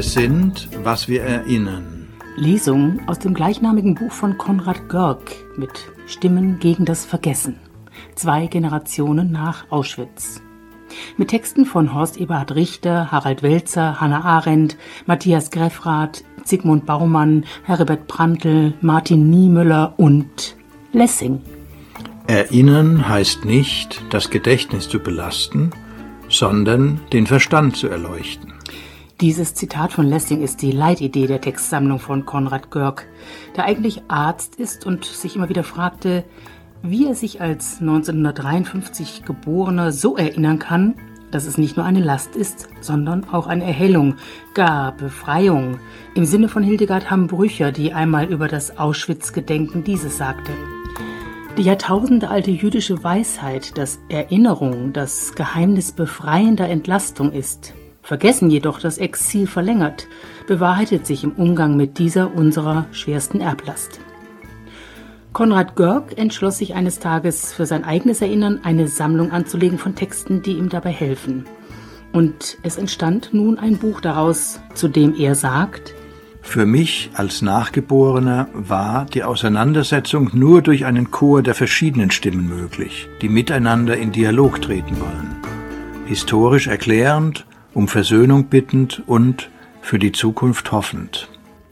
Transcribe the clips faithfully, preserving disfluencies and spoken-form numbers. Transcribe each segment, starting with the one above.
sind, was wir erinnern. Lesung aus dem gleichnamigen Buch von Konrad Görg mit Stimmen gegen das Vergessen. Zwei Generationen nach Auschwitz. Mit Texten von Horst Eberhard Richter, Harald Welzer, Hannah Arendt, Matthias Greffrath, Zygmunt Baumann, Heribert Prantl, Martin Niemöller und Lessing. Erinnern heißt nicht, das Gedächtnis zu belasten, sondern den Verstand zu erleuchten. Dieses Zitat von Lessing ist die Leitidee der Textsammlung von Konrad Görg, der eigentlich Arzt ist und sich immer wieder fragte, wie er sich als neunzehnhundertdreiundfünfzig Geborener so erinnern kann, dass es nicht nur eine Last ist, sondern auch eine Erhellung, gar Befreiung, im Sinne von Hildegard Hamm-Brücher, die einmal über das Auschwitz-Gedenken dieses sagte. Die jahrtausendealte jüdische Weisheit, dass Erinnerung das Geheimnis befreiender Entlastung ist, vergessen jedoch das Exil verlängert, bewahrheitet sich im Umgang mit dieser unserer schwersten Erblast. Konrad Görg entschloss sich eines Tages für sein eigenes Erinnern eine Sammlung anzulegen von Texten, die ihm dabei helfen. Und es entstand nun ein Buch daraus, zu dem er sagt: Für mich als Nachgeborener war die Auseinandersetzung nur durch einen Chor der verschiedenen Stimmen möglich, die miteinander in Dialog treten wollen. Historisch erklärend, um Versöhnung bittend und für die Zukunft hoffend.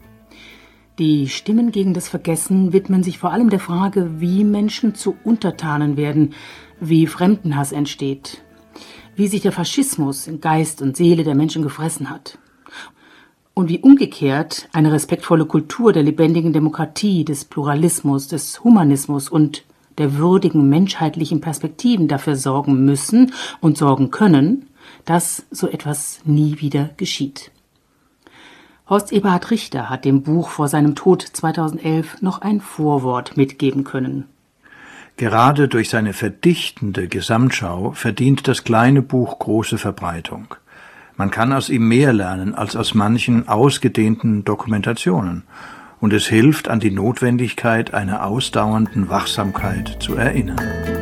Die Stimmen gegen das Vergessen widmen sich vor allem der Frage, wie Menschen zu Untertanen werden, wie Fremdenhass entsteht, wie sich der Faschismus in Geist und Seele der Menschen gefressen hat und wie umgekehrt eine respektvolle Kultur der lebendigen Demokratie, des Pluralismus, des Humanismus und der würdigen menschheitlichen Perspektiven dafür sorgen müssen und sorgen können, dass so etwas nie wieder geschieht. Horst Eberhard Richter hat dem Buch vor seinem Tod zweitausendelf noch ein Vorwort mitgeben können. Gerade durch seine verdichtende Gesamtschau verdient das kleine Buch große Verbreitung. Man kann aus ihm mehr lernen als aus manchen ausgedehnten Dokumentationen, und es hilft, an die Notwendigkeit einer ausdauernden Wachsamkeit zu erinnern.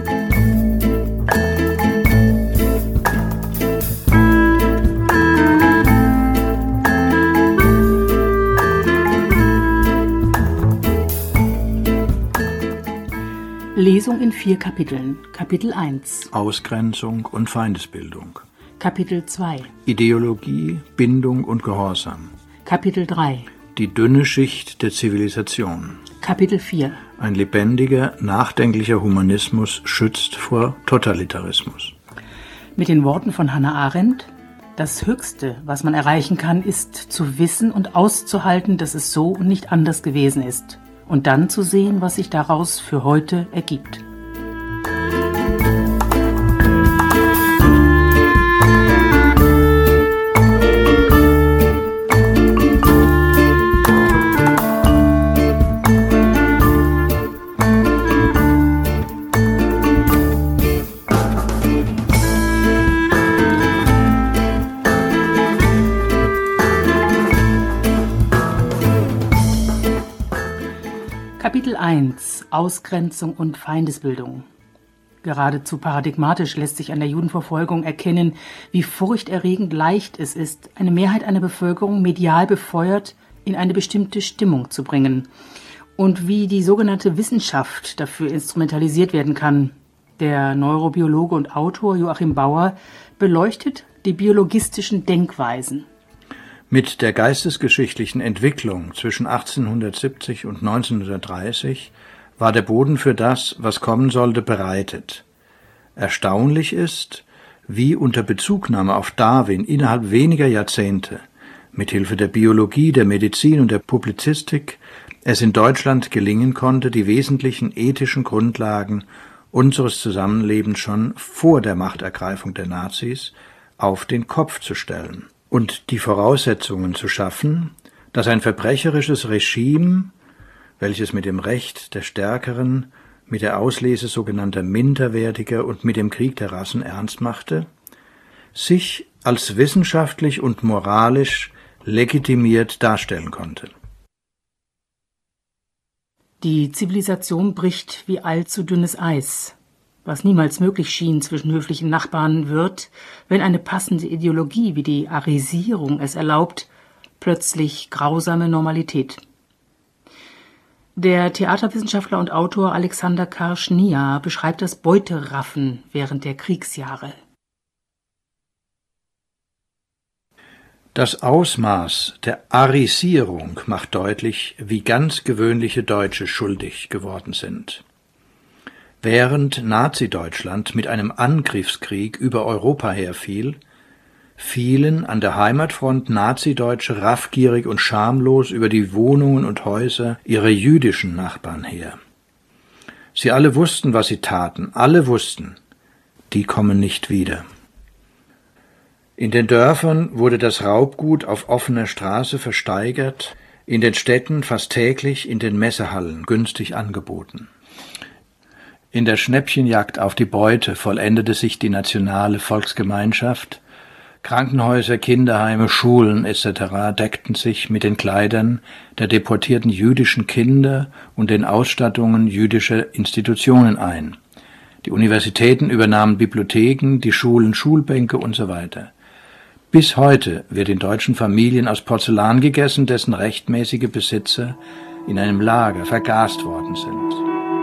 Lesung in vier Kapiteln. Kapitel eins. Ausgrenzung und Feindesbildung. Kapitel zwei. Ideologie, Bindung und Gehorsam. Kapitel drei. Die dünne Schicht der Zivilisation. Kapitel vier. Ein lebendiger, nachdenklicher Humanismus schützt vor Totalitarismus. Mit den Worten von Hannah Arendt: Das Höchste, was man erreichen kann, ist zu wissen und auszuhalten, dass es so und nicht anders gewesen ist. Und dann zu sehen, was sich daraus für heute ergibt. Kapitel eins. Ausgrenzung und Feindesbildung. Geradezu paradigmatisch lässt sich an der Judenverfolgung erkennen, wie furchterregend leicht es ist, eine Mehrheit einer Bevölkerung medial befeuert in eine bestimmte Stimmung zu bringen und wie die sogenannte Wissenschaft dafür instrumentalisiert werden kann. Der Neurobiologe und Autor Joachim Bauer beleuchtet die biologistischen Denkweisen. Mit der geistesgeschichtlichen Entwicklung zwischen achtzehnhundertsiebzig und neunzehnhundertdreißig war der Boden für das, was kommen sollte, bereitet. Erstaunlich ist, wie unter Bezugnahme auf Darwin innerhalb weniger Jahrzehnte, mithilfe der Biologie, der Medizin und der Publizistik, es in Deutschland gelingen konnte, die wesentlichen ethischen Grundlagen unseres Zusammenlebens schon vor der Machtergreifung der Nazis auf den Kopf zu stellen und die Voraussetzungen zu schaffen, dass ein verbrecherisches Regime, welches mit dem Recht der Stärkeren, mit der Auslese sogenannter Minderwertiger und mit dem Krieg der Rassen ernst machte, sich als wissenschaftlich und moralisch legitimiert darstellen konnte. Die Zivilisation bricht wie allzu dünnes Eis. Was niemals möglich schien zwischen höflichen Nachbarn wird, wenn eine passende Ideologie wie die Arisierung es erlaubt, plötzlich grausame Normalität. Der Theaterwissenschaftler und Autor Alexander Karschnia beschreibt das Beuteraffen während der Kriegsjahre. Das Ausmaß der Arisierung macht deutlich, wie ganz gewöhnliche Deutsche schuldig geworden sind. Während Nazi-Deutschland mit einem Angriffskrieg über Europa herfiel, fielen an der Heimatfront Nazideutsche raffgierig und schamlos über die Wohnungen und Häuser ihrer jüdischen Nachbarn her. Sie alle wussten, was sie taten, alle wussten, die kommen nicht wieder. In den Dörfern wurde das Raubgut auf offener Straße versteigert, in den Städten fast täglich in den Messehallen günstig angeboten. In der Schnäppchenjagd auf die Beute vollendete sich die nationale Volksgemeinschaft. Krankenhäuser, Kinderheime, Schulen et cetera deckten sich mit den Kleidern der deportierten jüdischen Kinder und den Ausstattungen jüdischer Institutionen ein. Die Universitäten übernahmen Bibliotheken, die Schulen Schulbänke und so weiter. Bis heute wird in deutschen Familien aus Porzellan gegessen, dessen rechtmäßige Besitzer in einem Lager vergast worden sind.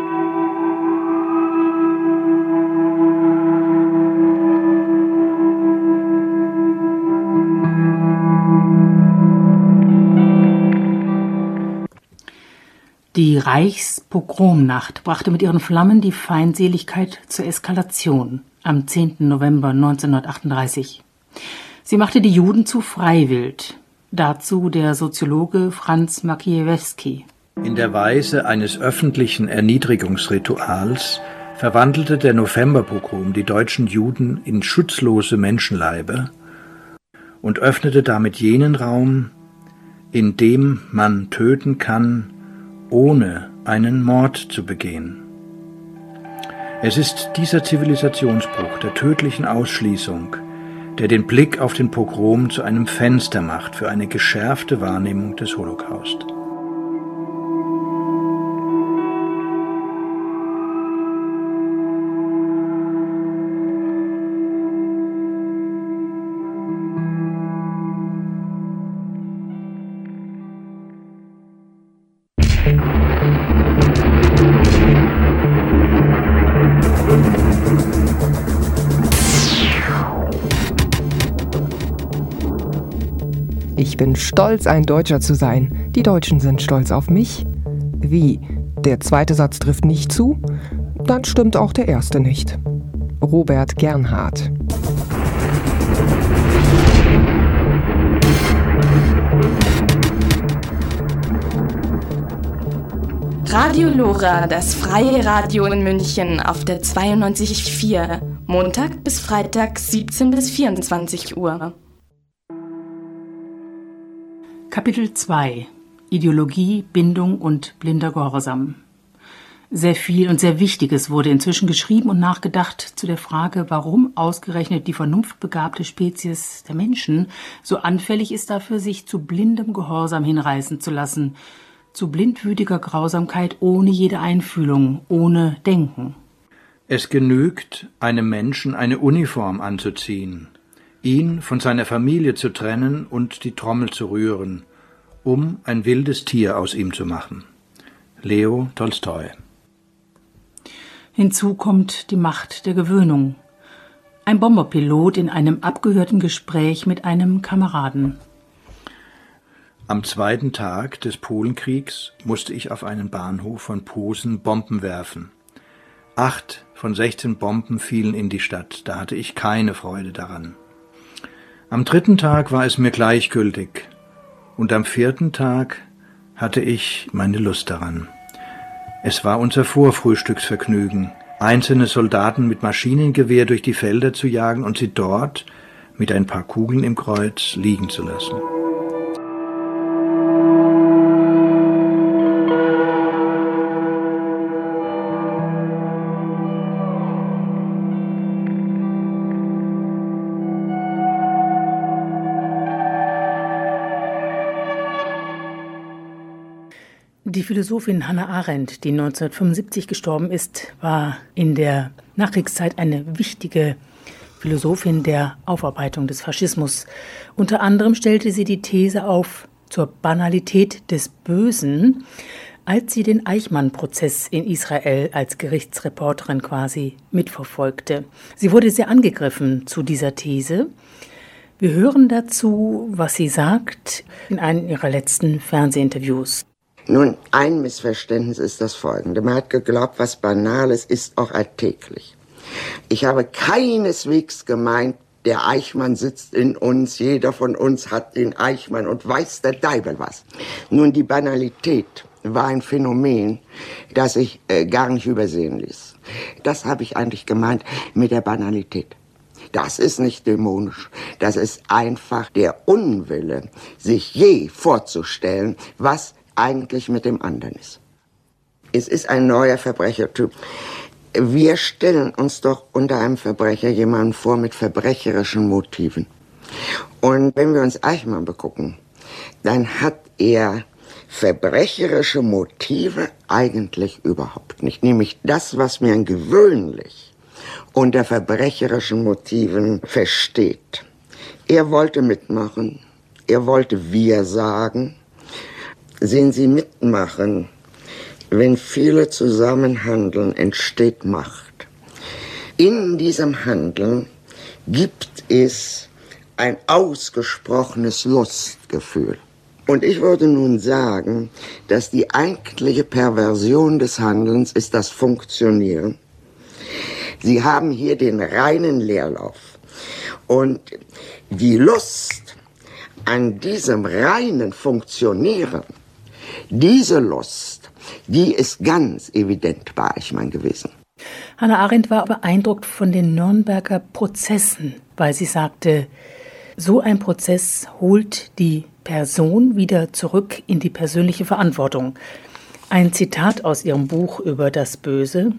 Die Reichspogromnacht brachte mit ihren Flammen die Feindseligkeit zur Eskalation am zehnten November neunzehnhundertachtunddreißig. Sie machte die Juden zu Freiwild. Dazu der Soziologe Franz Maciejewski. In der Weise eines öffentlichen Erniedrigungsrituals verwandelte der Novemberpogrom die deutschen Juden in schutzlose Menschenleiber und öffnete damit jenen Raum, in dem man töten kann, ohne einen Mord zu begehen. Es ist dieser Zivilisationsbruch der tödlichen Ausschließung, der den Blick auf den Pogrom zu einem Fenster macht für eine geschärfte Wahrnehmung des Holocaust. Ich bin stolz, ein Deutscher zu sein. Die Deutschen sind stolz auf mich. Wie? Der zweite Satz trifft nicht zu? Dann stimmt auch der erste nicht. Robert Gernhardt. Radio Lora, das freie Radio in München auf der zweiundneunzig Komma vier. Montag bis Freitag siebzehn bis vierundzwanzig Uhr. Kapitel zwei. Ideologie, Bindung und blinder Gehorsam. Sehr viel und sehr Wichtiges wurde inzwischen geschrieben und nachgedacht zu der Frage, warum ausgerechnet die vernunftbegabte Spezies der Menschen so anfällig ist dafür, sich zu blindem Gehorsam hinreißen zu lassen, zu blindwütiger Grausamkeit ohne jede Einfühlung, ohne Denken. Es genügt, einem Menschen eine Uniform anzuziehen, ihn von seiner Familie zu trennen und die Trommel zu rühren, um ein wildes Tier aus ihm zu machen. Leo Tolstoi. Hinzu kommt die Macht der Gewöhnung. Ein Bomberpilot in einem abgehörten Gespräch mit einem Kameraden. Am zweiten Tag des Polenkriegs musste ich auf einen Bahnhof von Posen Bomben werfen. Acht von sechzehn Bomben fielen in die Stadt, da hatte ich keine Freude daran. Am dritten Tag war es mir gleichgültig und am vierten Tag hatte ich meine Lust daran. Es war unser Vorfrühstücksvergnügen, einzelne Soldaten mit Maschinengewehr durch die Felder zu jagen und sie dort mit ein paar Kugeln im Kreuz liegen zu lassen. Die Philosophin Hannah Arendt, die neunzehnhundertfünfundsiebzig gestorben ist, war in der Nachkriegszeit eine wichtige Philosophin der Aufarbeitung des Faschismus. Unter anderem stellte sie die These auf, zur Banalität des Bösen, als sie den Eichmann-Prozess in Israel als Gerichtsreporterin quasi mitverfolgte. Sie wurde sehr angegriffen zu dieser These. Wir hören dazu, was sie sagt in einem ihrer letzten Fernsehinterviews. Nun, ein Missverständnis ist das folgende. Man hat geglaubt, was Banales ist auch alltäglich. Ich habe keineswegs gemeint, der Eichmann sitzt in uns, jeder von uns hat den Eichmann und weiß der Deibel was. Nun, die Banalität war ein Phänomen, das ich äh, gar nicht übersehen ließ. Das habe ich eigentlich gemeint mit der Banalität. Das ist nicht dämonisch, das ist einfach der Unwille, sich je vorzustellen, was eigentlich mit dem anderen ist. Es ist ein neuer Verbrechertyp. Wir stellen uns doch unter einem Verbrecher jemanden vor mit verbrecherischen Motiven. Und wenn wir uns Eichmann begucken, dann hat er verbrecherische Motive eigentlich überhaupt nicht. Nämlich das, was man gewöhnlich unter verbrecherischen Motiven versteht. Er wollte mitmachen, er wollte wir sagen. Sehen Sie, mitmachen. Wenn viele zusammen handeln, entsteht Macht. In diesem Handeln gibt es ein ausgesprochenes Lustgefühl. Und ich würde nun sagen, dass die eigentliche Perversion des Handelns ist das Funktionieren. Sie haben hier den reinen Leerlauf. Und die Lust an diesem reinen Funktionieren, diese Lust, die ist ganz evident bei Eichmann gewesen. Hannah Arendt war beeindruckt von den Nürnberger Prozessen, weil sie sagte, so ein Prozess holt die Person wieder zurück in die persönliche Verantwortung. Ein Zitat aus ihrem Buch über das Böse.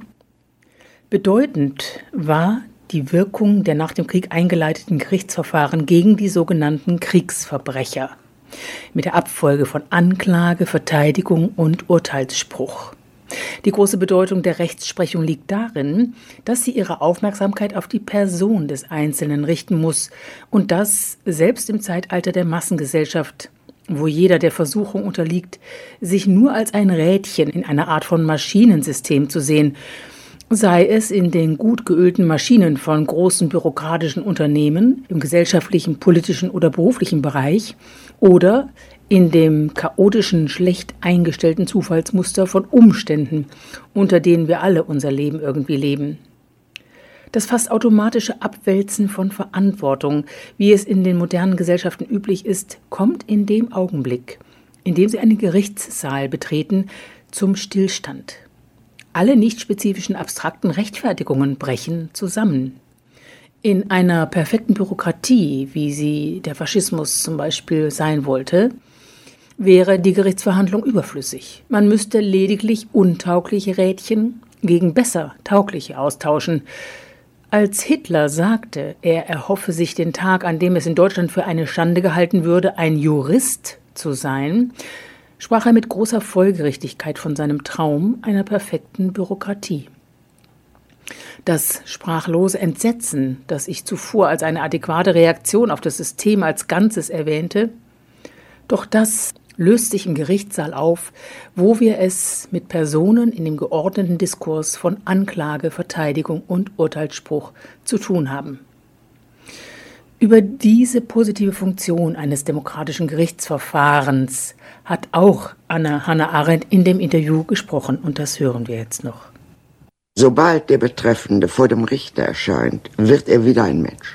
Bedeutend war die Wirkung der nach dem Krieg eingeleiteten Gerichtsverfahren gegen die sogenannten Kriegsverbrecher. Mit der Abfolge von Anklage, Verteidigung und Urteilsspruch. Die große Bedeutung der Rechtsprechung liegt darin, dass sie ihre Aufmerksamkeit auf die Person des Einzelnen richten muss und das selbst im Zeitalter der Massengesellschaft, wo jeder der Versuchung unterliegt, sich nur als ein Rädchen in einer Art von Maschinensystem zu sehen, sei es in den gut geölten Maschinen von großen bürokratischen Unternehmen im gesellschaftlichen, politischen oder beruflichen Bereich oder in dem chaotischen, schlecht eingestellten Zufallsmuster von Umständen, unter denen wir alle unser Leben irgendwie leben. Das fast automatische Abwälzen von Verantwortung, wie es in den modernen Gesellschaften üblich ist, kommt in dem Augenblick, in dem Sie einen Gerichtssaal betreten, zum Stillstand. Alle nicht spezifischen abstrakten Rechtfertigungen brechen zusammen. In einer perfekten Bürokratie, wie sie der Faschismus zum Beispiel sein wollte, wäre die Gerichtsverhandlung überflüssig. Man müsste lediglich untaugliche Rädchen gegen besser taugliche austauschen. Als Hitler sagte, er erhoffe sich den Tag, an dem es in Deutschland für eine Schande gehalten würde, ein Jurist zu sein, sprach er mit großer Folgerichtigkeit von seinem Traum einer perfekten Bürokratie. Das sprachlose Entsetzen, das ich zuvor als eine adäquate Reaktion auf das System als Ganzes erwähnte, doch das löst sich im Gerichtssaal auf, wo wir es mit Personen in dem geordneten Diskurs von Anklage, Verteidigung und Urteilsspruch zu tun haben. Über diese positive Funktion eines demokratischen Gerichtsverfahrens hat auch Anna Hannah Arendt in dem Interview gesprochen und das hören wir jetzt noch. Sobald der Betreffende vor dem Richter erscheint, wird er wieder ein Mensch.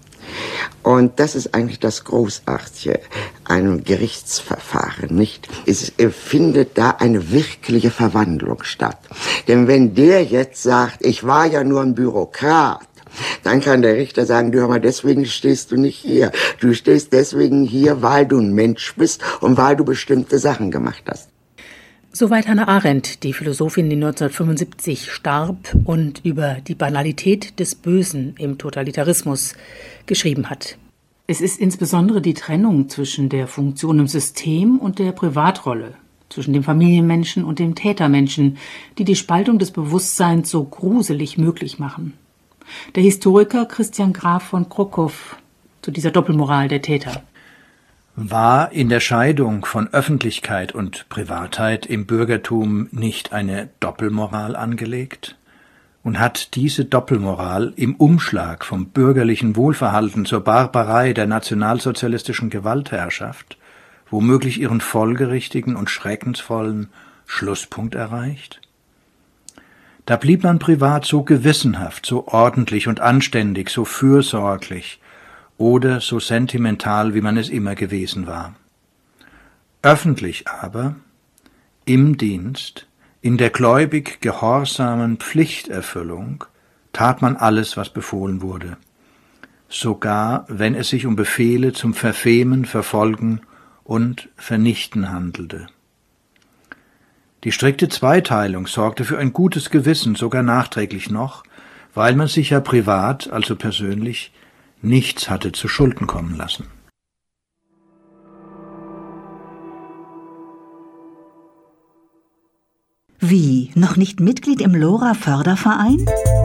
Und das ist eigentlich das Großartige an einem Gerichtsverfahren, nicht? Es findet da eine wirkliche Verwandlung statt. Denn wenn der jetzt sagt, ich war ja nur ein Bürokrat, dann kann der Richter sagen, du hör mal, deswegen stehst du nicht hier. Du stehst deswegen hier, weil du ein Mensch bist und weil du bestimmte Sachen gemacht hast. Soweit Hannah Arendt, die Philosophin, die neunzehnhundertfünfundsiebzig starb und über die Banalität des Bösen im Totalitarismus geschrieben hat. Es ist insbesondere die Trennung zwischen der Funktion im System und der Privatrolle, zwischen dem Familienmenschen und dem Tätermenschen, die die Spaltung des Bewusstseins so gruselig möglich machen. Der Historiker Christian Graf von Krokov zu dieser Doppelmoral der Täter. War in der Scheidung von Öffentlichkeit und Privatheit im Bürgertum nicht eine Doppelmoral angelegt? Und hat diese Doppelmoral im Umschlag vom bürgerlichen Wohlverhalten zur Barbarei der nationalsozialistischen Gewaltherrschaft womöglich ihren folgerichtigen und schreckensvollen Schlusspunkt erreicht? Da blieb man privat so gewissenhaft, so ordentlich und anständig, so fürsorglich oder so sentimental, wie man es immer gewesen war. Öffentlich aber, im Dienst, in der gläubig gehorsamen Pflichterfüllung, tat man alles, was befohlen wurde, sogar wenn es sich um Befehle zum Verfemen, Verfolgen und Vernichten handelte. Die strikte Zweiteilung sorgte für ein gutes Gewissen, sogar nachträglich noch, weil man sich ja privat, also persönlich, nichts hatte zu Schulden kommen lassen. Wie, noch nicht Mitglied im Lora-Förderverein?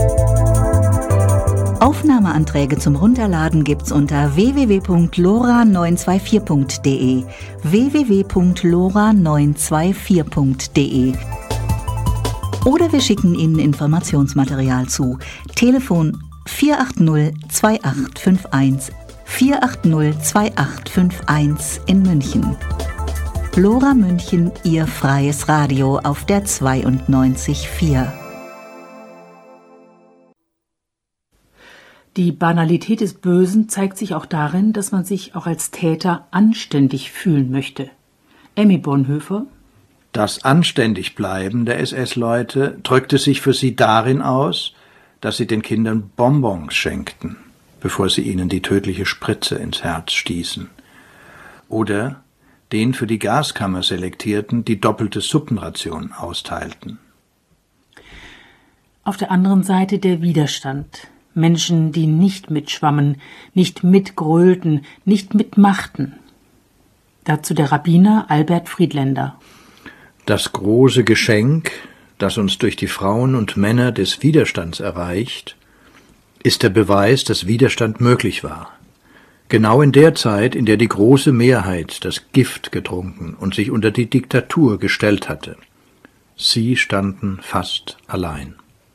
Aufnahmeanträge zum Runterladen gibt's unter w w w punkt lora neun zwei vier punkt de, w w w punkt lora neun zwei vier punkt de. Oder wir schicken Ihnen Informationsmaterial zu. Telefon vier acht null zwei acht fünf eins, vier acht null zwei acht fünf eins in München. Lora München, Ihr freies Radio auf der zweiundneunzig Komma vier. Die Banalität des Bösen zeigt sich auch darin, dass man sich auch als Täter anständig fühlen möchte. Emmy Bonhoeffer: Das Anständigbleiben der S S-Leute drückte sich für sie darin aus, dass sie den Kindern Bonbons schenkten, bevor sie ihnen die tödliche Spritze ins Herz stießen. Oder den für die Gaskammer Selektierten die doppelte Suppenration austeilten. Auf der anderen Seite der Widerstand. Menschen, die nicht mitschwammen, nicht mitgrölten, nicht mitmachten. Dazu der Rabbiner Albert Friedländer: Das große Geschenk, das uns durch die Frauen und Männer des Widerstands erreicht, ist der Beweis, dass Widerstand möglich war. Genau in der Zeit, in der die große Mehrheit das Gift getrunken und sich unter die Diktatur gestellt hatte. Sie standen fast allein.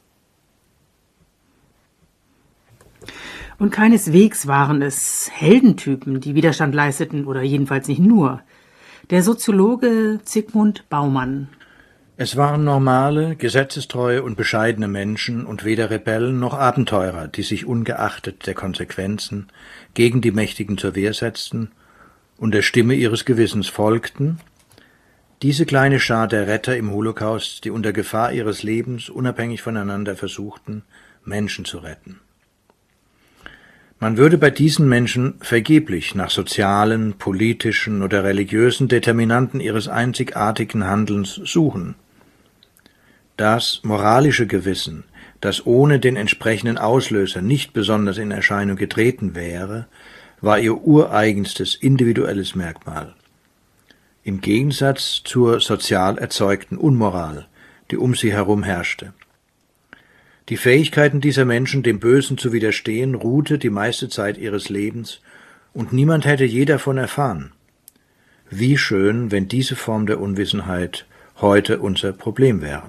Und keineswegs waren es Heldentypen, die Widerstand leisteten, oder jedenfalls nicht nur. Der Soziologe Zygmunt Baumann: Es waren normale, gesetzestreue und bescheidene Menschen und weder Rebellen noch Abenteurer, die sich ungeachtet der Konsequenzen gegen die Mächtigen zur Wehr setzten und der Stimme ihres Gewissens folgten. Diese kleine Schar der Retter im Holocaust, die unter Gefahr ihres Lebens unabhängig voneinander versuchten, Menschen zu retten. Man würde bei diesen Menschen vergeblich nach sozialen, politischen oder religiösen Determinanten ihres einzigartigen Handelns suchen. Das moralische Gewissen, das ohne den entsprechenden Auslöser nicht besonders in Erscheinung getreten wäre, war ihr ureigenstes individuelles Merkmal. Im Gegensatz zur sozial erzeugten Unmoral, die um sie herum herrschte. Die Fähigkeiten dieser Menschen, dem Bösen zu widerstehen, ruhte die meiste Zeit ihres Lebens, und niemand hätte je davon erfahren. Wie schön, wenn diese Form der Unwissenheit heute unser Problem wäre.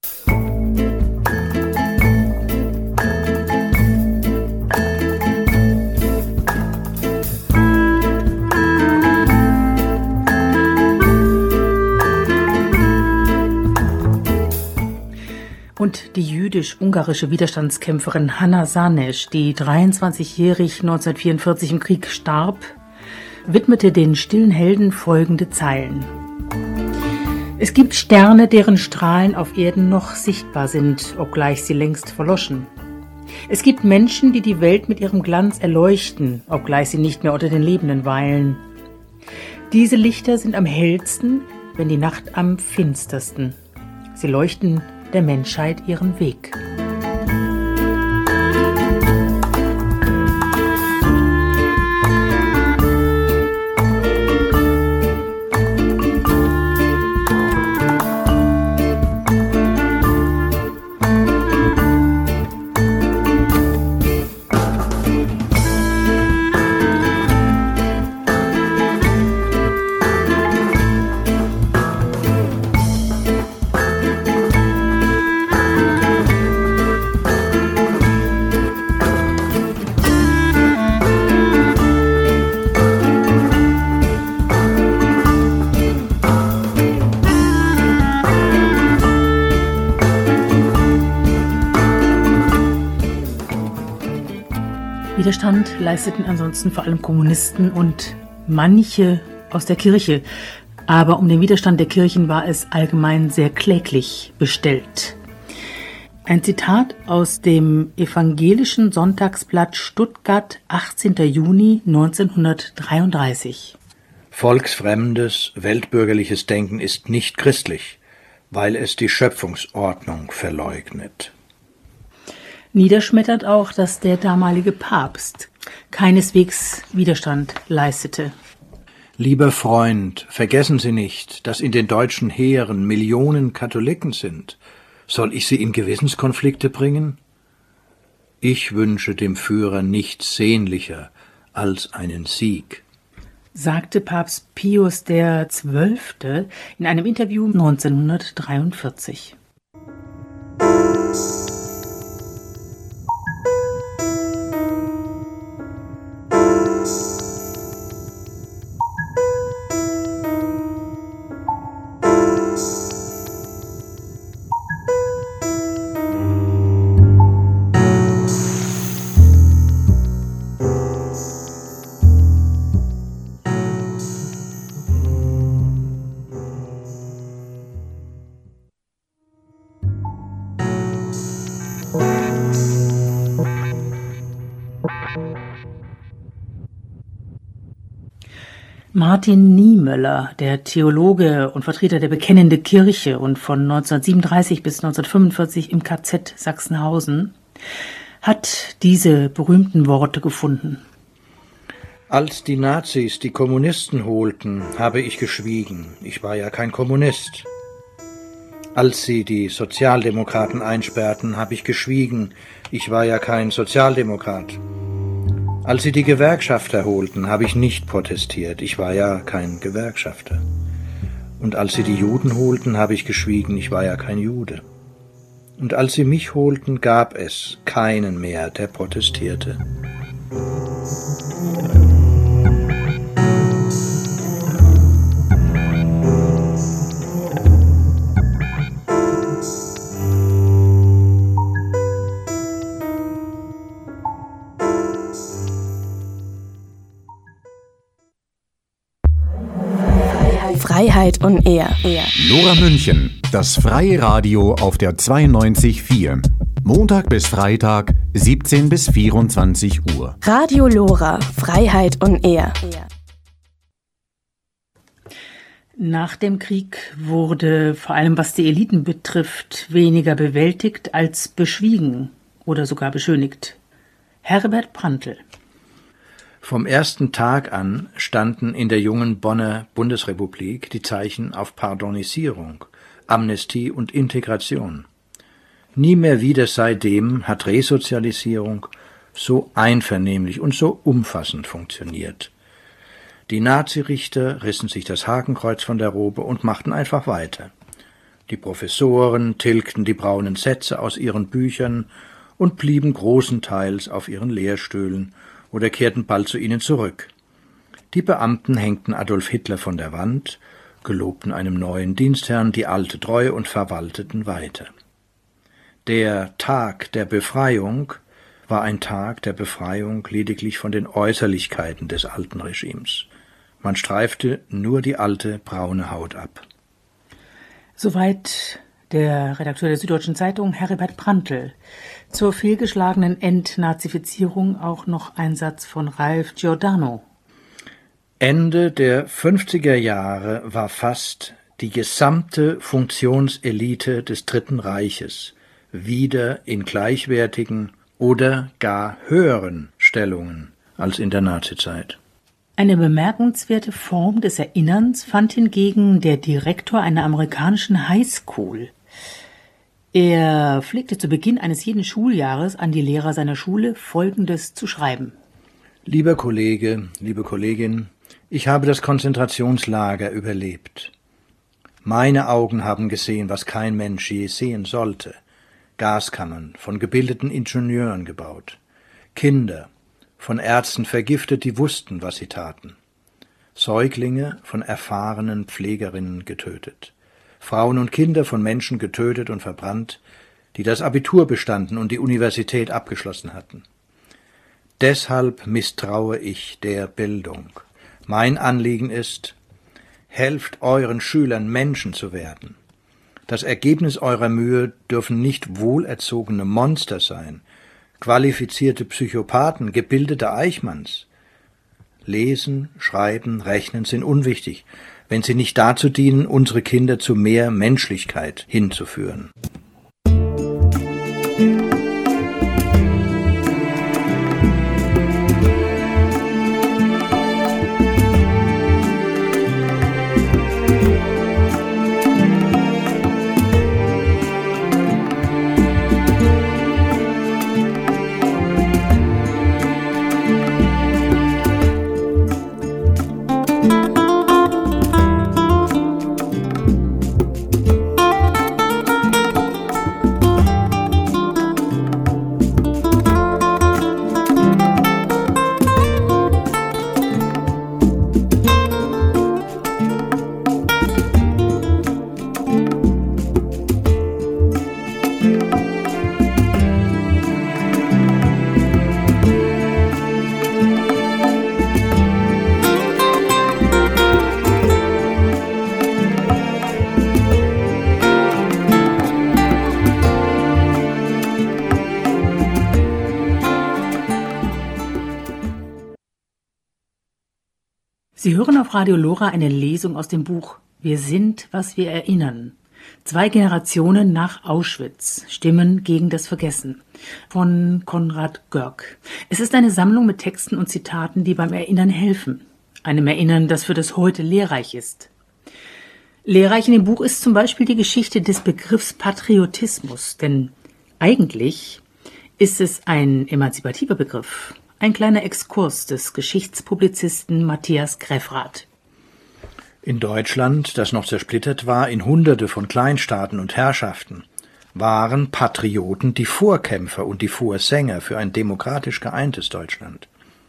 Und die jüdisch-ungarische Widerstandskämpferin Hanna Sanesch, die dreiundzwanzigjährig neunzehnhundertvierundvierzig im Krieg starb, widmete den stillen Helden folgende Zeilen: Es gibt Sterne, deren Strahlen auf Erden noch sichtbar sind, obgleich sie längst verloschen. Es gibt Menschen, die die Welt mit ihrem Glanz erleuchten, obgleich sie nicht mehr unter den Lebenden weilen. Diese Lichter sind am hellsten, wenn die Nacht am finstersten. Sie leuchten der Menschheit ihren Weg. Widerstand leisteten ansonsten vor allem Kommunisten und manche aus der Kirche. Aber um den Widerstand der Kirchen war es allgemein sehr kläglich bestellt. Ein Zitat aus dem Evangelischen Sonntagsblatt Stuttgart, achtzehnter Juni neunzehnhundertdreiunddreißig. Volksfremdes, weltbürgerliches Denken ist nicht christlich, weil es die Schöpfungsordnung verleugnet. Niederschmettert auch, dass der damalige Papst keineswegs Widerstand leistete. Lieber Freund, vergessen Sie nicht, dass in den deutschen Heeren Millionen Katholiken sind. Soll ich sie in Gewissenskonflikte bringen? Ich wünsche dem Führer nichts sehnlicher als einen Sieg, sagte Papst Pius der Zwölfte in einem Interview neunzehnhundertdreiundvierzig. Martin Niemöller, der Theologe und Vertreter der Bekennende Kirche und von neunzehnhundertsiebenunddreißig bis neunzehnhundertfünfundvierzig im K Z Sachsenhausen, hat diese berühmten Worte gefunden. Als die Nazis die Kommunisten holten, habe ich geschwiegen. Ich war ja kein Kommunist. Als sie die Sozialdemokraten einsperrten, habe ich geschwiegen. Ich war ja kein Sozialdemokrat. Als sie die Gewerkschafter holten, habe ich nicht protestiert. Ich war ja kein Gewerkschafter. Und als sie die Juden holten, habe ich geschwiegen. Ich war ja kein Jude. Und als sie mich holten, gab es keinen mehr, der protestierte. Freiheit on Air. Lora München, das freie Radio auf der zweiundneunzig Komma vier. Montag bis Freitag, siebzehn bis vierundzwanzig Uhr. Radio Lora, Freiheit on Air. Nach dem Krieg wurde, vor allem was die Eliten betrifft, weniger bewältigt als beschwiegen oder sogar beschönigt. Herbert Prantl. Vom ersten Tag an standen in der jungen Bonner Bundesrepublik die Zeichen auf Pardonisierung, Amnestie und Integration. Nie mehr wieder seitdem hat Resozialisierung so einvernehmlich und so umfassend funktioniert. Die Nazirichter rissen sich das Hakenkreuz von der Robe und machten einfach weiter. Die Professoren tilgten die braunen Sätze aus ihren Büchern und blieben großenteils auf ihren Lehrstühlen oder kehrten bald zu ihnen zurück. Die Beamten hängten Adolf Hitler von der Wand, gelobten einem neuen Dienstherrn die alte Treue und verwalteten weiter. Der Tag der Befreiung war ein Tag der Befreiung lediglich von den Äußerlichkeiten des alten Regimes. Man streifte nur die alte braune Haut ab. Soweit der Redakteur der Süddeutschen Zeitung, Herbert Prantl. Zur fehlgeschlagenen Entnazifizierung auch noch ein Satz von Ralph Giordano. Ende der fünfziger Jahre war fast die gesamte Funktionselite des Dritten Reiches wieder in gleichwertigen oder gar höheren Stellungen als in der Nazizeit. Eine bemerkenswerte Form des Erinnerns fand hingegen der Direktor einer amerikanischen Highschool. Er pflegte zu Beginn eines jeden Schuljahres an die Lehrer seiner Schule Folgendes zu schreiben. Lieber Kollege, liebe Kollegin, ich habe das Konzentrationslager überlebt. Meine Augen haben gesehen, was kein Mensch je sehen sollte. Gaskammern, von gebildeten Ingenieuren gebaut. Kinder, von Ärzten vergiftet, die wussten, was sie taten. Säuglinge, von erfahrenen Pflegerinnen getötet. Frauen und Kinder von Menschen getötet und verbrannt, die das Abitur bestanden und die Universität abgeschlossen hatten. Deshalb misstraue ich der Bildung. Mein Anliegen ist, helft euren Schülern Menschen zu werden. Das Ergebnis eurer Mühe dürfen nicht wohlerzogene Monster sein, qualifizierte Psychopathen, gebildete Eichmanns. Lesen, Schreiben, Rechnen sind unwichtig, wenn sie nicht dazu dienen, unsere Kinder zu mehr Menschlichkeit hinzuführen. Sie hören auf Radio Lora eine Lesung aus dem Buch Wir sind, was wir erinnern. Zwei Generationen nach Auschwitz. Stimmen gegen das Vergessen. Von Konrad Görg. Es ist eine Sammlung mit Texten und Zitaten, die beim Erinnern helfen. Einem Erinnern, das für das Heute lehrreich ist. Lehrreich in dem Buch ist zum Beispiel die Geschichte des Begriffs Patriotismus. Denn eigentlich ist es ein emanzipativer Begriff. Ein kleiner Exkurs des Geschichtspublizisten Matthias Greffrath. In Deutschland, das noch zersplittert war in Hunderte von Kleinstaaten und Herrschaften, waren Patrioten die Vorkämpfer und die Vorsänger für ein demokratisch geeintes Deutschland.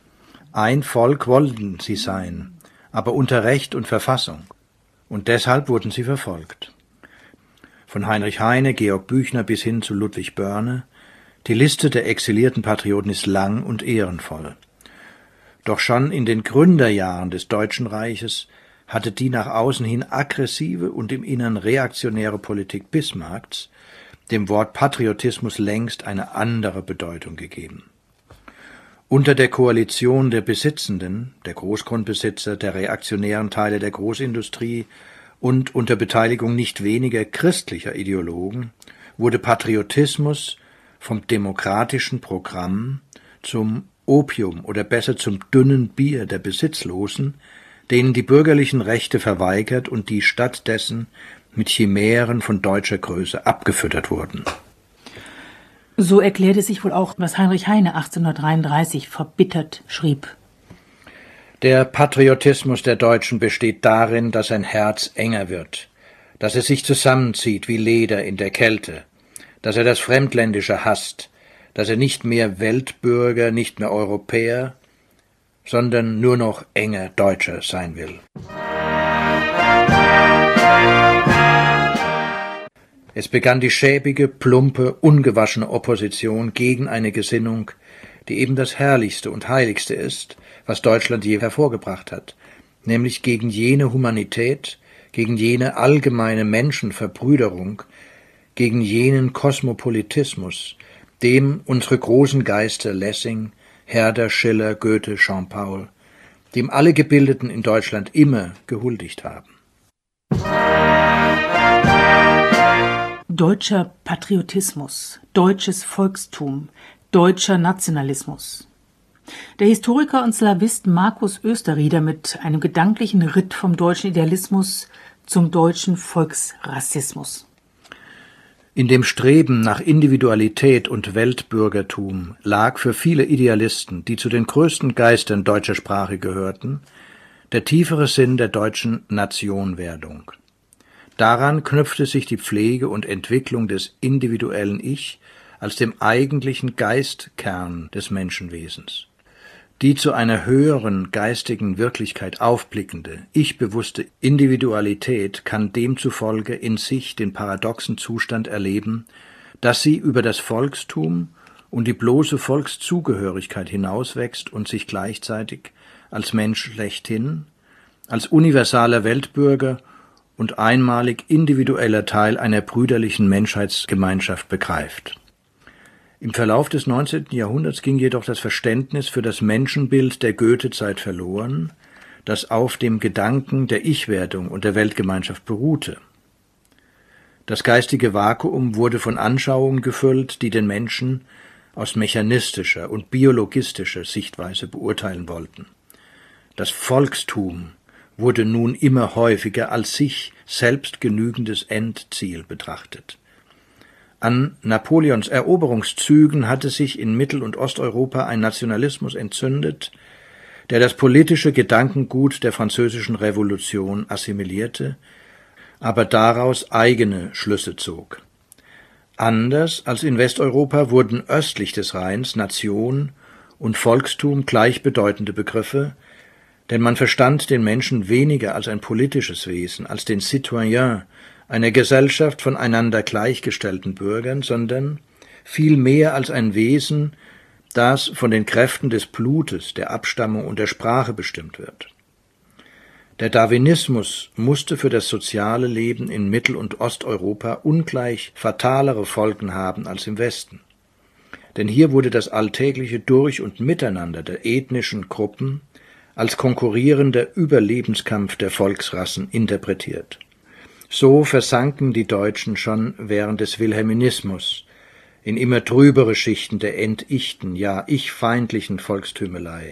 Ein Volk wollten sie sein, aber unter Recht und Verfassung. Und deshalb wurden sie verfolgt. Von Heinrich Heine, Georg Büchner bis hin zu Ludwig Börne, die Liste der exilierten Patrioten ist lang und ehrenvoll. Doch schon in den Gründerjahren des Deutschen Reiches hatte die nach außen hin aggressive und im Innern reaktionäre Politik Bismarcks dem Wort Patriotismus längst eine andere Bedeutung gegeben. Unter der Koalition der Besitzenden, der Großgrundbesitzer, der reaktionären Teile der Großindustrie und unter Beteiligung nicht weniger christlicher Ideologen wurde Patriotismus vom demokratischen Programm zum Opium oder besser zum dünnen Bier der Besitzlosen, denen die bürgerlichen Rechte verweigert und die stattdessen mit Chimären von deutscher Größe abgefüttert wurden. So erklärte sich wohl auch, was Heinrich Heine achtzehnhundertdreiunddreißig verbittert schrieb. Der Patriotismus der Deutschen besteht darin, dass ein Herz enger wird, dass es sich zusammenzieht wie Leder in der Kälte, dass er das Fremdländische hasst, dass er nicht mehr Weltbürger, nicht mehr Europäer, sondern nur noch enger Deutscher sein will. Es begann die schäbige, plumpe, ungewaschene Opposition gegen eine Gesinnung, die eben das Herrlichste und Heiligste ist, was Deutschland je hervorgebracht hat, nämlich gegen jene Humanität, gegen jene allgemeine Menschenverbrüderung, gegen jenen Kosmopolitismus, dem unsere großen Geister Lessing, Herder, Schiller, Goethe, Jean-Paul, dem alle Gebildeten in Deutschland immer gehuldigt haben. Deutscher Patriotismus, deutsches Volkstum, deutscher Nationalismus. Der Historiker und Slawist Markus Oesterrieder mit einem gedanklichen Ritt vom deutschen Idealismus zum deutschen Volksrassismus. In dem Streben nach Individualität und Weltbürgertum lag für viele Idealisten, die zu den größten Geistern deutscher Sprache gehörten, der tiefere Sinn der deutschen Nationwerdung. Daran knüpfte sich die Pflege und Entwicklung des individuellen Ich als dem eigentlichen Geistkern des Menschenwesens. Die zu einer höheren geistigen Wirklichkeit aufblickende, ich-bewusste Individualität kann demzufolge in sich den paradoxen Zustand erleben, dass sie über das Volkstum und die bloße Volkszugehörigkeit hinauswächst und sich gleichzeitig als Mensch schlechthin, als universaler Weltbürger und einmalig individueller Teil einer brüderlichen Menschheitsgemeinschaft begreift. Im Verlauf des neunzehnten Jahrhunderts ging jedoch das Verständnis für das Menschenbild der Goethezeit verloren, das auf dem Gedanken der Ich-Werdung und der Weltgemeinschaft beruhte. Das geistige Vakuum wurde von Anschauungen gefüllt, die den Menschen aus mechanistischer und biologistischer Sichtweise beurteilen wollten. Das Volkstum wurde nun immer häufiger als sich selbst genügendes Endziel betrachtet. An Napoleons Eroberungszügen hatte sich in Mittel- und Osteuropa ein Nationalismus entzündet, der das politische Gedankengut der Französischen Revolution assimilierte, aber daraus eigene Schlüsse zog. Anders als in Westeuropa wurden östlich des Rheins Nation und Volkstum gleichbedeutende Begriffe, denn man verstand den Menschen weniger als ein politisches Wesen, als den Citoyen einer Gesellschaft von einander gleichgestellten Bürgern, sondern vielmehr als ein Wesen, das von den Kräften des Blutes, der Abstammung und der Sprache bestimmt wird. Der Darwinismus musste für das soziale Leben in Mittel- und Osteuropa ungleich fatalere Folgen haben als im Westen. Denn hier wurde das alltägliche Durch- und Miteinander der ethnischen Gruppen als konkurrierender Überlebenskampf der Volksrassen interpretiert. So versanken die Deutschen schon während des Wilhelminismus in immer trübere Schichten der entichten, ja ich-feindlichen Volkstümelei,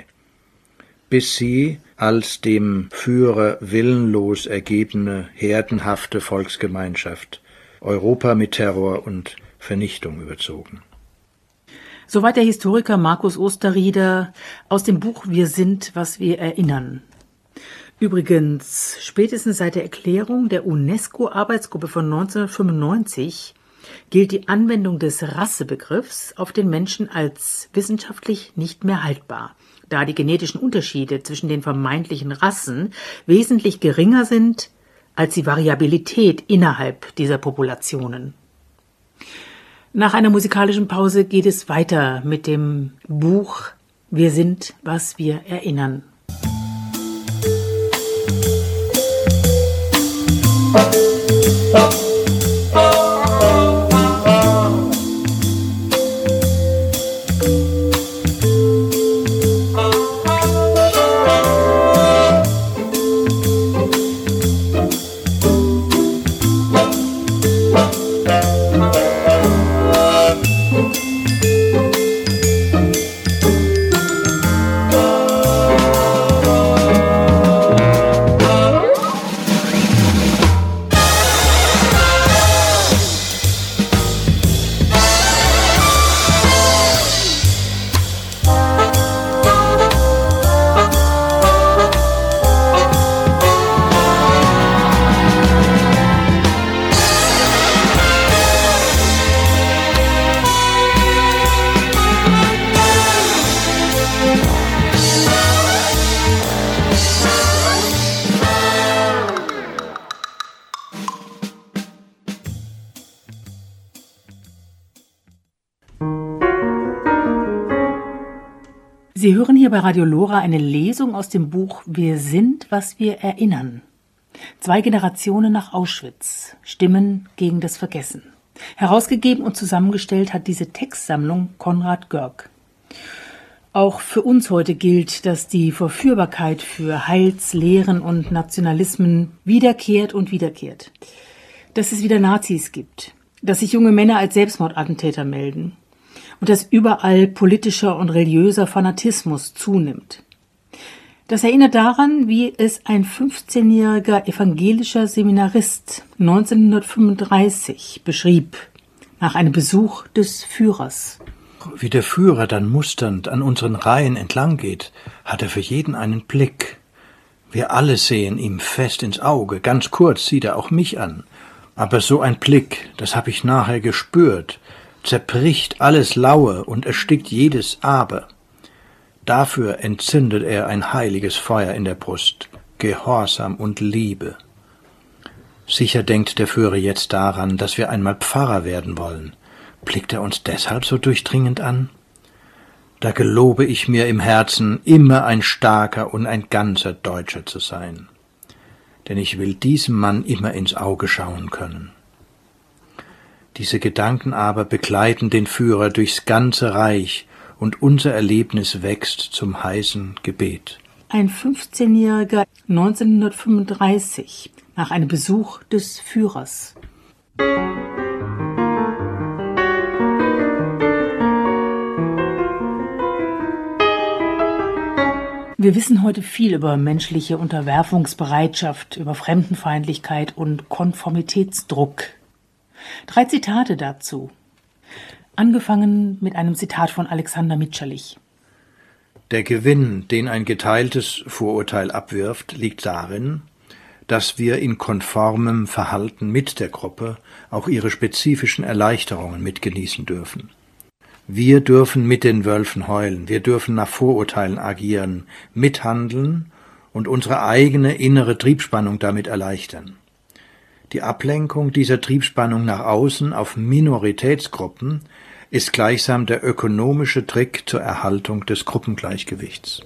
bis sie als dem Führer willenlos ergebene, herdenhafte Volksgemeinschaft Europa mit Terror und Vernichtung überzogen. Soweit der Historiker Markus Osterrieder aus dem Buch Wir sind, was wir erinnern. Übrigens, spätestens seit der Erklärung der UNESCO-Arbeitsgruppe von neunzehnhundertfünfundneunzig gilt die Anwendung des Rassebegriffs auf den Menschen als wissenschaftlich nicht mehr haltbar, da die genetischen Unterschiede zwischen den vermeintlichen Rassen wesentlich geringer sind als die Variabilität innerhalb dieser Populationen. Nach einer musikalischen Pause geht es weiter mit dem Buch Wir sind, was wir erinnern. Sie hören hier bei Radio Lora eine Lesung aus dem Buch Wir sind, was wir erinnern. Zwei Generationen nach Auschwitz. Stimmen gegen das Vergessen. Herausgegeben und zusammengestellt hat diese Textsammlung Konrad Görg. Auch für uns heute gilt, dass die Verführbarkeit für Heilslehren und Nationalismen wiederkehrt und wiederkehrt. Dass es wieder Nazis gibt. Dass sich junge Männer als Selbstmordattentäter melden. Und dass überall politischer und religiöser Fanatismus zunimmt. Das erinnert daran, wie es ein fünfzehnjähriger evangelischer Seminarist neunzehnhundertfünfunddreißig beschrieb, nach einem Besuch des Führers. Wie der Führer dann musternd an unseren Reihen entlang geht, hat er für jeden einen Blick. Wir alle sehen ihm fest ins Auge, ganz kurz sieht er auch mich an. Aber so ein Blick, das habe ich nachher gespürt, zerbricht alles Laue und erstickt jedes Aber. Dafür entzündet er ein heiliges Feuer in der Brust, Gehorsam und Liebe. Sicher denkt der Führer jetzt daran, dass wir einmal Pfarrer werden wollen. Blickt er uns deshalb so durchdringend an? Da gelobe ich mir im Herzen, immer ein starker und ein ganzer Deutscher zu sein. Denn ich will diesem Mann immer ins Auge schauen können. Diese Gedanken aber begleiten den Führer durchs ganze Reich, und unser Erlebnis wächst zum heißen Gebet. Ein fünfzehnjähriger neunzehnhundertfünfunddreißig, nach einem Besuch des Führers. Wir wissen heute viel über menschliche Unterwerfungsbereitschaft, über Fremdenfeindlichkeit und Konformitätsdruck. Drei Zitate dazu. Angefangen mit einem Zitat von Alexander Mitscherlich. Der Gewinn, den ein geteiltes Vorurteil abwirft, liegt darin, dass wir in konformem Verhalten mit der Gruppe auch ihre spezifischen Erleichterungen mitgenießen dürfen. Wir dürfen mit den Wölfen heulen, wir dürfen nach Vorurteilen agieren, mithandeln und unsere eigene innere Triebspannung damit erleichtern. Die Ablenkung dieser Triebspannung nach außen auf Minoritätsgruppen ist gleichsam der ökonomische Trick zur Erhaltung des Gruppengleichgewichts.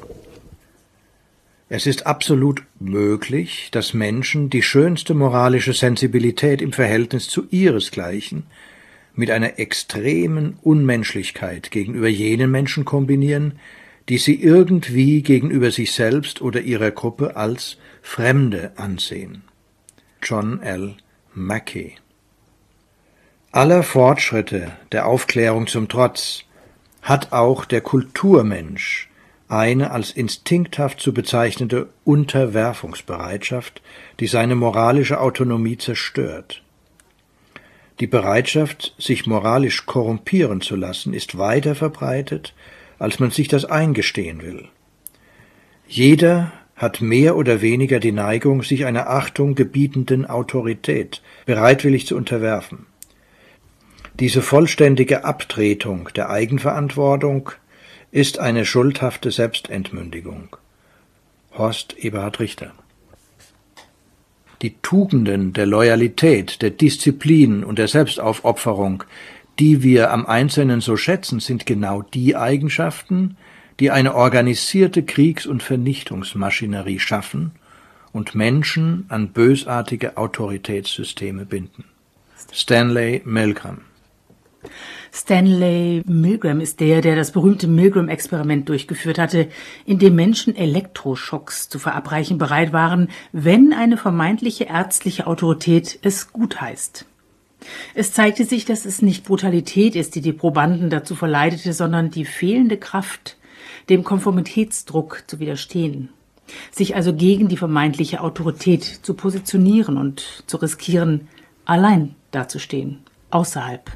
Es ist absolut möglich, dass Menschen die schönste moralische Sensibilität im Verhältnis zu ihresgleichen mit einer extremen Unmenschlichkeit gegenüber jenen Menschen kombinieren, die sie irgendwie gegenüber sich selbst oder ihrer Gruppe als Fremde ansehen. John L. Mackey. Aller Fortschritte der Aufklärung zum Trotz hat auch der Kulturmensch eine als instinkthaft zu bezeichnende Unterwerfungsbereitschaft, die seine moralische Autonomie zerstört. Die Bereitschaft, sich moralisch korrumpieren zu lassen, ist weiter verbreitet, als man sich das eingestehen will. Jeder hat mehr oder weniger die Neigung, sich einer Achtung gebietenden Autorität bereitwillig zu unterwerfen. Diese vollständige Abtretung der Eigenverantwortung ist eine schuldhafte Selbstentmündigung. Horst Eberhard Richter. Die Tugenden der Loyalität, der Disziplin und der Selbstaufopferung, die wir am Einzelnen so schätzen, sind genau die Eigenschaften, die eine organisierte Kriegs- und Vernichtungsmaschinerie schaffen und Menschen an bösartige Autoritätssysteme binden. Stanley Milgram. Stanley Milgram ist der, der das berühmte Milgram-Experiment durchgeführt hatte, in dem Menschen Elektroschocks zu verabreichen bereit waren, wenn eine vermeintliche ärztliche Autorität es gutheißt. Es zeigte sich, dass es nicht Brutalität ist, die die Probanden dazu verleitete, sondern die fehlende Kraft, dem Konformitätsdruck zu widerstehen, sich also gegen die vermeintliche Autorität zu positionieren und zu riskieren, allein dazustehen, außerhalb.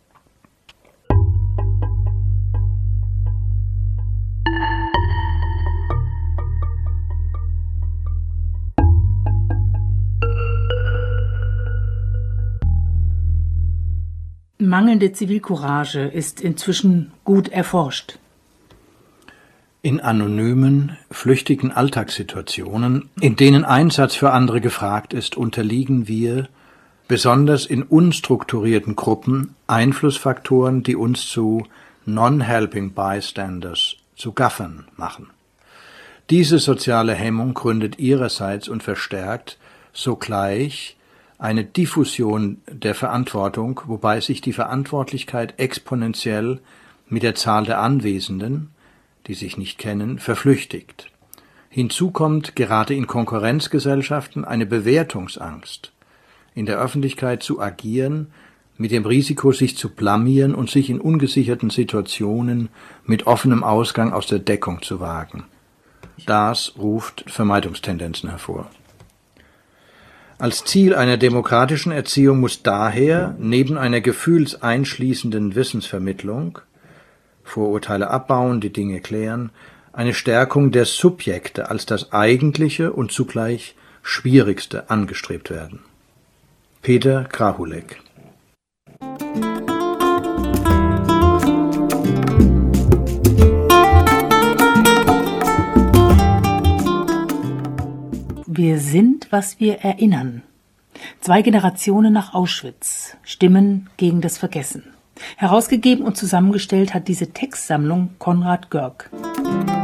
Mangelnde Zivilcourage ist inzwischen gut erforscht. In anonymen, flüchtigen Alltagssituationen, in denen Einsatz für andere gefragt ist, unterliegen wir, besonders in unstrukturierten Gruppen, Einflussfaktoren, die uns zu Non-Helping Bystanders, zu Gaffern machen. Diese soziale Hemmung gründet ihrerseits und verstärkt sogleich eine Diffusion der Verantwortung, wobei sich die Verantwortlichkeit exponentiell mit der Zahl der Anwesenden, die sich nicht kennen, verflüchtigt. Hinzu kommt gerade in Konkurrenzgesellschaften eine Bewertungsangst, in der Öffentlichkeit zu agieren, mit dem Risiko, sich zu blamieren und sich in ungesicherten Situationen mit offenem Ausgang aus der Deckung zu wagen. Das ruft Vermeidungstendenzen hervor. Als Ziel einer demokratischen Erziehung muss daher neben einer gefühlseinschließenden Wissensvermittlung, Vorurteile abbauen, die Dinge klären, eine Stärkung der Subjekte als das Eigentliche und zugleich Schwierigste angestrebt werden. Peter Krahulek. Wir sind, was wir erinnern. Zwei Generationen nach Auschwitz. Stimmen gegen das Vergessen. Herausgegeben und zusammengestellt hat diese Textsammlung Konrad Görg.